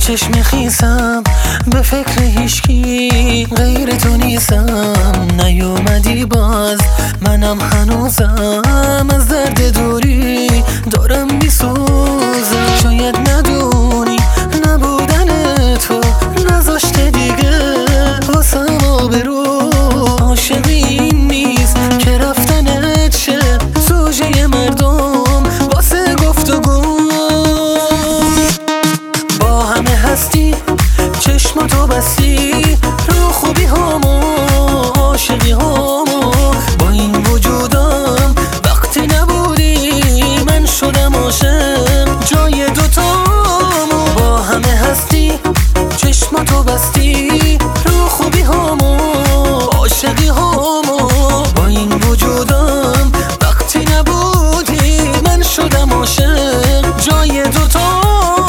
چشم خیسم به فکر هیچکی غیر تو نیستم. نیومدی باز منم هنوزم از درد دوری دارم میسوزم. شاید ندونی نبودن تو نذاشته دیگه واسم آبرو. عاشقی این نیست که رفتنت شه سوژه مردم واسه گفتگو. با همه هستی چشماتو بستی رو خوبی هامو عاشقی هامو. با این وجودم وقتی نبودی من شدم عاشق جای دوتامو. با همه هستی چشماتو بستی رو خوبی هامو عاشقی هامو. با این وجودم وقتی نبودی من شدم عاشق جای دوتامو.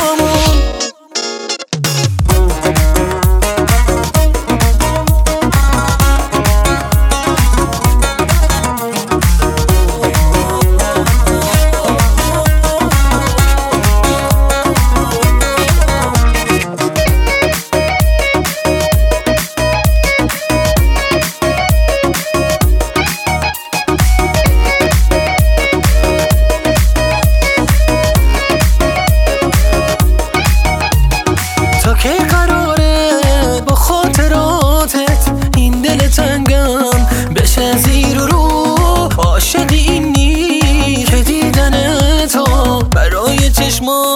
که قراره با خاطراتت این دل تنگم بشه زیر و رو. عاشقی این نیست که دیدن تو برای چشمات